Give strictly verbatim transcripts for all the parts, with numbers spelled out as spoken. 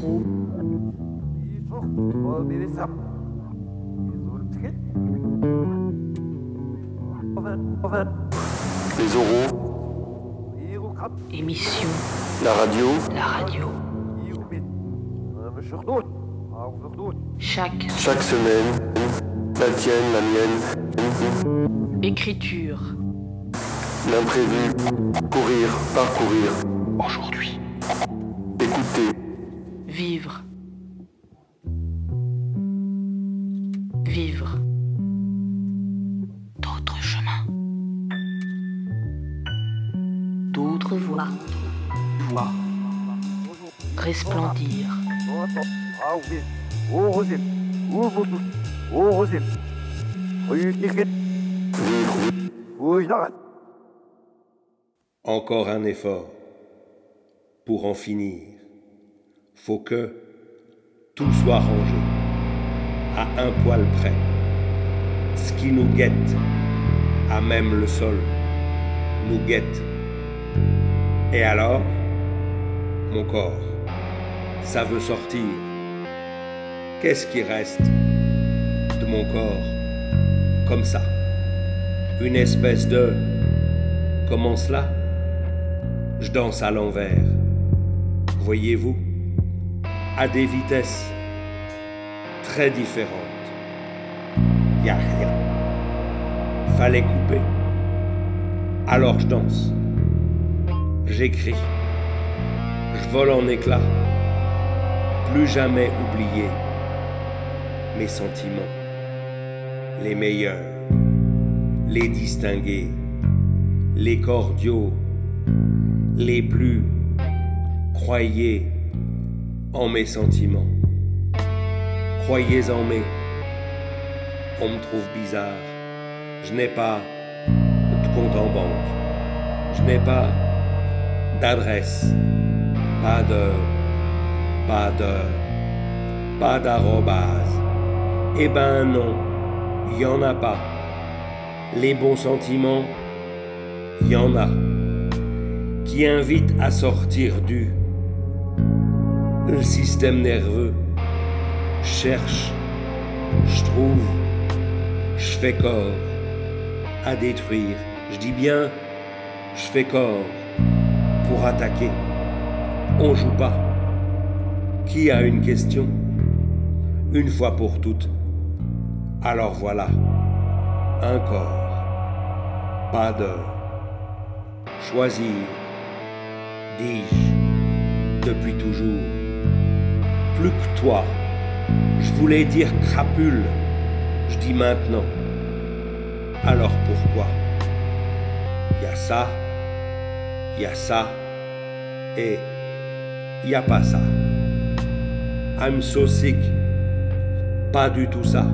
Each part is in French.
Zorro. Les oraux. Émission. La radio. La radio. Chaque. Chaque semaine. La tienne, la mienne. Écriture. L'imprévu. Courir, parcourir. Aujourd'hui. Écouter. Vivre. Vivre. D'autres chemins. D'autres voies. Voix. Resplendir. Vivre. Encore un effort pour en finir. Faut que tout soit rangé à un poil près. Ce qui nous guette, à même le sol, nous guette. Et alors, mon corps, ça veut sortir. Qu'est-ce qui reste de mon corps comme ça? Une espèce de... Comment cela? Je danse à l'envers. Voyez-vous? À des vitesses très différentes. Y a rien. Fallait couper. Alors je danse. J'écris. Je vole en éclats. Plus jamais oublier mes sentiments. Les meilleurs. Les distingués. Les cordiaux. Les plus. Croyez en mes sentiments. Croyez en mes. On me trouve bizarre. Je n'ai pas de compte en banque. Je n'ai pas d'adresse. Pas de. Pas de. Pas d'arrobase. Eh ben non, il y en a pas. Les bons sentiments, il y en a. Qui invitent à sortir du. Le système nerveux. Cherche, je trouve, je fais corps à détruire. Je dis bien, je fais corps pour attaquer. On joue pas. Qui a une question? Une fois pour toutes. Alors voilà, un corps, pas de choisir, dis-je, depuis toujours. Plus que toi. Je voulais dire crapule, je dis maintenant. Alors pourquoi? Y a ça, y a ça, et y a pas ça. I'm so sick, pas du tout ça.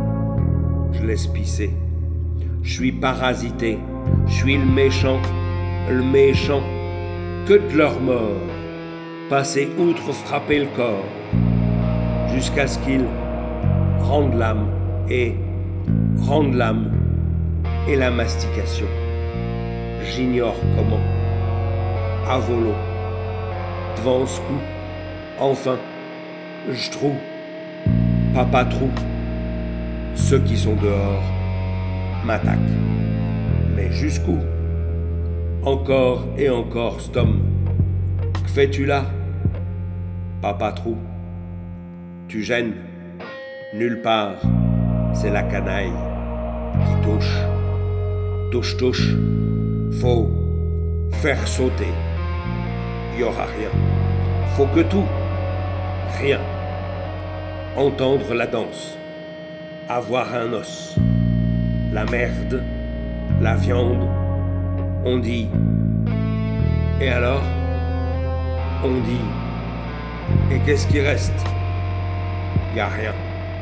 Je laisse pisser, je suis parasité, je suis le méchant, le méchant, que de leur mort, passer outre, frapper le corps. Jusqu'à ce qu'ils rendent l'âme et rendent l'âme et la mastication. J'ignore comment. À volo, devant ce coup, enfin, je trouve, papa trou. Ceux qui sont dehors m'attaquent. Mais jusqu'où? Encore et encore, cet homme. Que fais-tu là, papa trou? Tu gênes, nulle part, c'est la canaille qui touche, touche, touche, faut faire sauter, y aura rien, faut que tout, rien, entendre la danse, avoir un os, la merde, la viande, on dit, et alors, on dit, et qu'est-ce qui reste? Y a rien.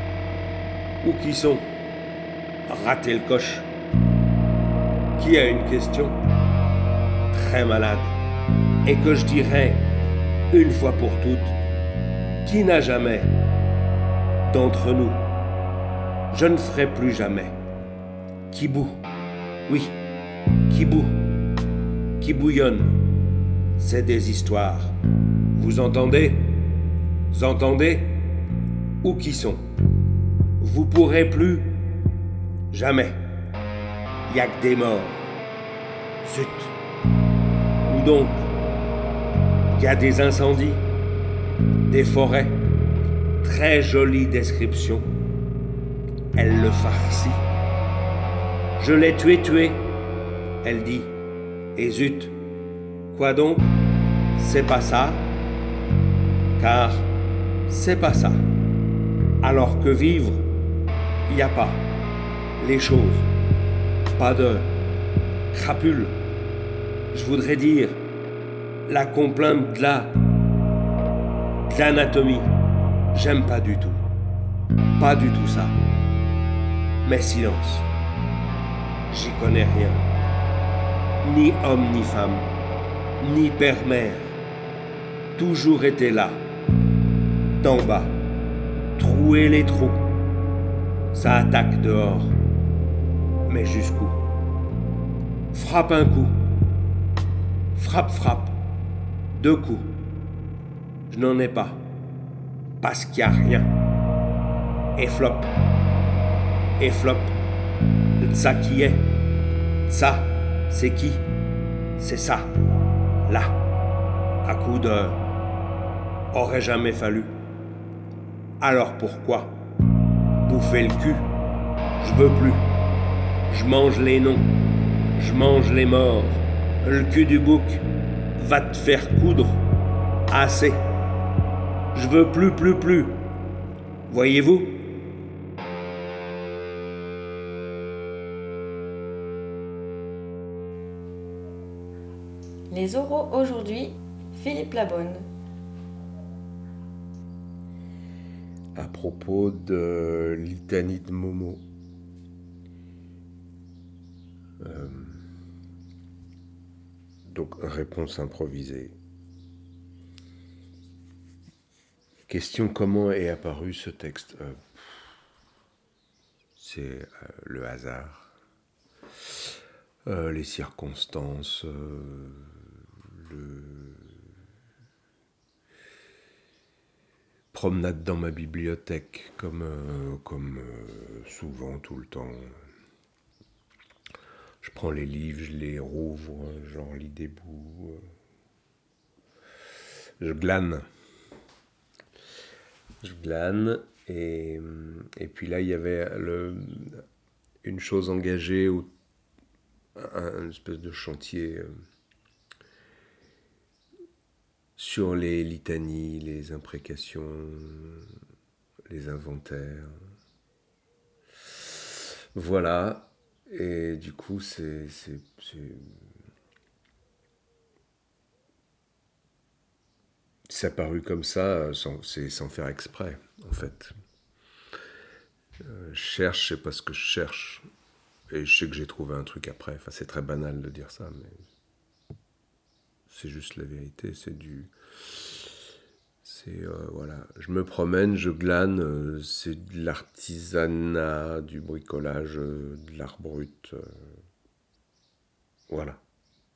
Où qui sont? Rater le coche. Qui a une question? Très malade. Et que je dirais, une fois pour toutes, qui n'a jamais, d'entre nous, je ne ferai plus jamais. Qui bout? Oui, qui bout? Qui bouillonne? C'est des histoires. Vous entendez? entendez? Où qui sont? Vous pourrez plus? Jamais. Y a que des morts. Zut. Où donc? Y a des incendies, des forêts. Très jolie description. Elle le farcit. Je l'ai tué, tué, elle dit. Et zut. Quoi donc? C'est pas ça. Car c'est pas ça. Alors que vivre, y a pas. Les choses. Pas de crapule. Je voudrais dire la complainte de la de l'anatomie. J'aime pas du tout. Pas du tout ça. Mais silence. J'y connais rien. Ni homme ni femme. Ni père-mère. Toujours été là. D'en bas. Trouer les trous. Ça attaque dehors. Mais jusqu'où? Frappe un coup. Frappe, frappe. Deux coups. Je n'en ai pas. Parce qu'il n'y a rien. Et flop. Et flop. Le ça qui est. Ça, c'est qui? C'est ça. Là. À coup de... Aurait jamais fallu. Alors pourquoi? Bouffer le cul? Je veux plus. Je mange les noms. Je mange les morts. Le cul du bouc. Va te faire coudre. Assez. Je veux plus, plus, plus. Voyez-vous? Les oraux aujourd'hui, Philippe Labonne. À propos de litanie de Momo. Euh, donc, réponse improvisée. Question: comment est apparu ce texte? euh, C'est euh, le hasard, euh, les circonstances, euh, le... promenade dans ma bibliothèque, comme, euh, comme euh, souvent, tout le temps. Je prends les livres, je les rouvre, j'en lis des bouts. Je glane. Je glane. Et, et puis là, il y avait le, une chose engagée, ou un, une espèce de chantier euh, sur les litanies, les imprécations, les inventaires. Voilà. Et du coup, c'est, c'est, c'est... c'est apparu comme ça, sans, c'est sans faire exprès, en fait. Euh, je cherche, je sais pas ce que je cherche. Et je sais que j'ai trouvé un truc après. Enfin, c'est très banal de dire ça, mais c'est juste la vérité. C'est du... C'est, euh, voilà. Je me promène, je glane. Euh, c'est de l'artisanat, du bricolage, euh, de l'art brut. Euh, voilà.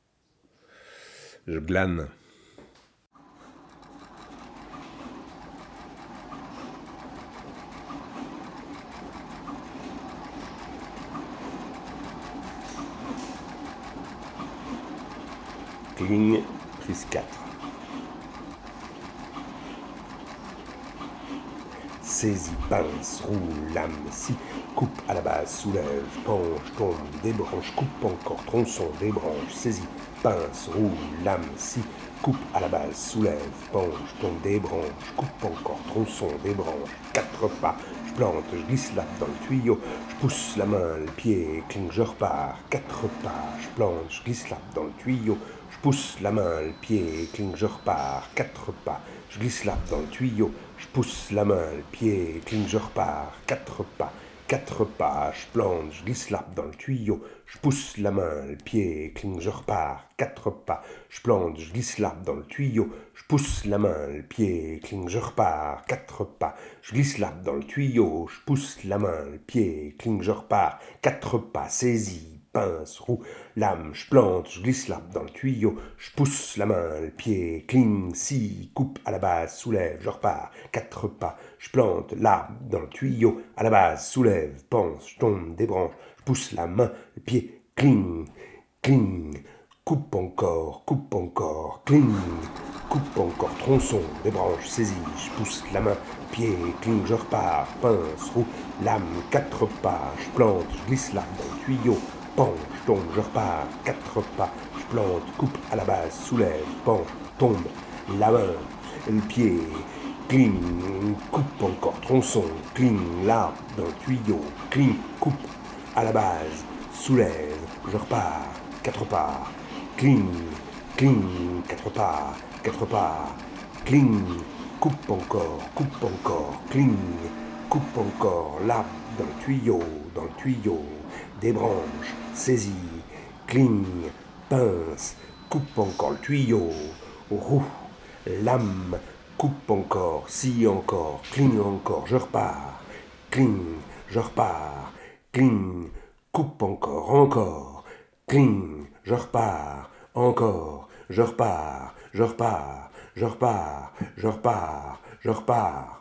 Je glane. Ligne, prise quatre. Saisis, pince, roule, lame, scie, coupe à la base, soulève, penche, tombe, débranche, coupe encore, tronçon, débranche, saisis, pince, roule, lame, scie, coupe à la base, soulève, penche, tombe, débranche, coupe encore, tronçon, débranche, quatre pas, je plante, je glisse là dans le tuyau, je pousse la main, le pied, cling, je repars, quatre pas, je plante, je glisse là dans le tuyau, je pousse la main, le pied, cling, je repars, quatre pas, je glisse là dans le tuyau, je pousse la main, le pied, cling, je repars, quatre pas, quatre pas, je plante, je glisse là dans le tuyau, je pousse la main, le pied, cling, je repars, quatre pas, je plante, je glisse là dans le tuyau, je pousse la main, le pied, cling, je repars, quatre pas, je glisse là dans le tuyau, je pousse la main, le pied, cling, je repars, quatre pas, saisis, pince, roue, lame, je plante, je glisse là dans le tuyau, je pousse la main, le pied, cling, scie, coupe à la base, soulève, je repars, quatre pas, je plante là dans le tuyau, à la base, soulève, pense, je tombe, débranche, je pousse la main, le pied, cling, cling, coupe encore, coupe encore, cling, coupe encore, tronçon, débranche, saisie, je pousse la main, pied, cling, je repars, pince, roue, lame, quatre pas, je plante, je glisse là dans le tuyau, penche, tombe, je repars, quatre pas, je plante, coupe à la base, soulève, penche, tombe, la main, le pied, cling, coupe encore, tronçon, cling, là dans le tuyau, cling, coupe à la base, soulève, je repars, quatre pas, cling, cling, quatre pas, quatre pas, cling, coupe encore, coupe encore, cling, coupe encore, là, dans le tuyau, dans le tuyau, des branches, saisie, cling, pince, coupe encore le tuyau, roue, lame, coupe encore, scie encore, cling encore, je repars, cling, je repars, cling, coupe encore, encore, cling, je repars, encore, je repars, je repars, je repars, je repars, je repars.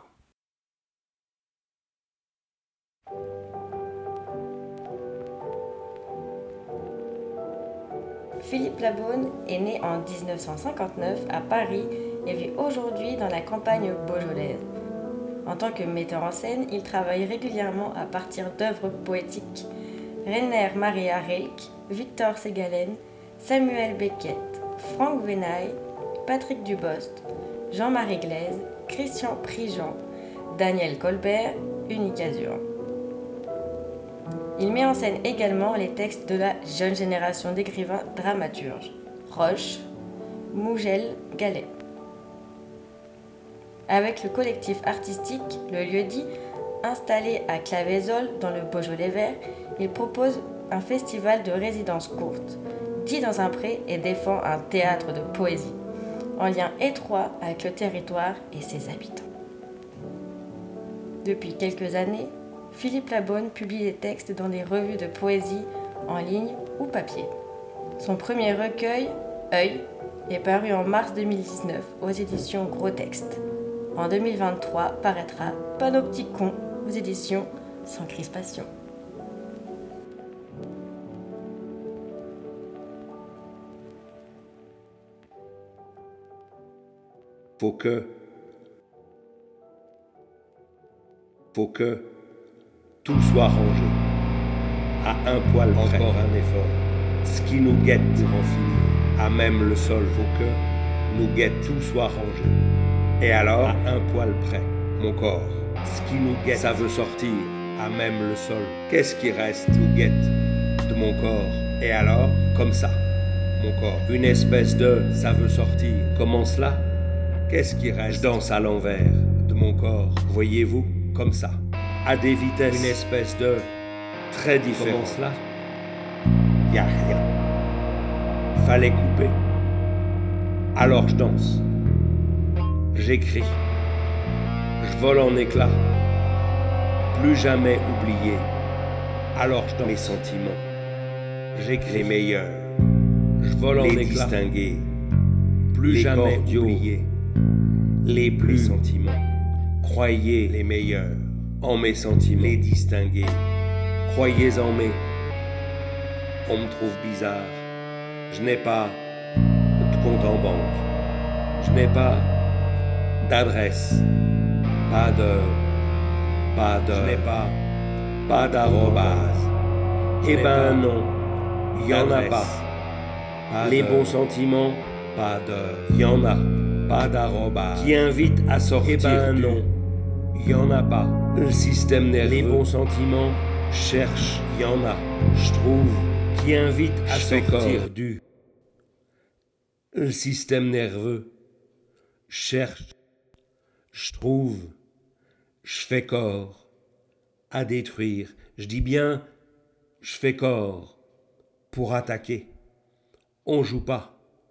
Philippe Labonne est né en dix-neuf cent cinquante-neuf à Paris et vit aujourd'hui dans la campagne beaujolaise. En tant que metteur en scène, il travaille régulièrement à partir d'œuvres poétiques. Rainer Maria Rilke, Victor Segalen, Samuel Beckett, Franck Venaille, Patrick Dubost, Jean-Marie Glaise, Christian Prigent, Daniel Colbert, Unique Azur. Il met en scène également les textes de la jeune génération d'écrivains dramaturges, Roche, Mougel, Gallet. Avec le collectif artistique Le Lieu-dit, installé à Claveyzol dans le Beaujolais vert, il propose un festival de résidences courtes, dit dans un pré et défend un théâtre de poésie, en lien étroit avec le territoire et ses habitants. Depuis quelques années, Philippe Labonne publie des textes dans des revues de poésie en ligne ou papier. Son premier recueil, Œil, est paru en mars deux mille dix-neuf aux éditions Gros Texte. En deux mille vingt-trois paraîtra Panopticon aux éditions Sans Crispation. Faut que, faut que tout soit rangé, à un poil près. Encore un effort. Ce qui nous guette pour en finir, à même le sol. Faut que nous guette, tout soit rangé. Et alors, à un poil près, mon corps. Ce qui nous guette, ça veut sortir, à même le sol. Qu'est-ce qui reste, nous guette, de mon corps. Et alors, comme ça, mon corps. Une espèce de, ça veut sortir. Comment cela? Qu'est-ce qui reste? Je danse à l'envers de mon corps, voyez-vous, comme ça, à des vitesses, une espèce de très différent. Comment cela? Y a rien. Fallait couper. Alors je danse. J'écris. Je vole en éclats. Plus jamais oublié. Alors je danse mes sentiments. J'écris les meilleurs. Je vole en éclats. Les distingués. Plus les jamais oubliés. Les plus sentiments. Croyez les meilleurs en mes sentiments. Les distingués. Croyez en mes. On me trouve bizarre. Je n'ai pas de compte en banque. Je n'ai pas d'adresse. Pas de. Pas de. Je n'ai pas. Pas d'arrobase. Eh ben non. Il y en a pas. pas les de, bons sentiments. Pas de. Il y en a. Pas d'arrobase. Qui invite à sortir. Eh ben du, non. Il y en a pas. Le système nerveux. Les bons sentiments. Cherche. Il y en a. Je trouve. Qui invite à sortir du. Le système nerveux. Cherche. Je trouve. Je fais corps. À détruire. Je dis bien. Je fais corps. Pour attaquer. On joue pas.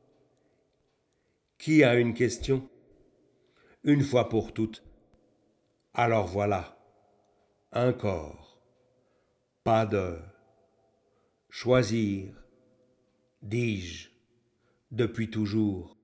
Qui a une question? Une fois pour toutes. Alors voilà. Un corps. Pas de. choisir, dis-je, depuis toujours.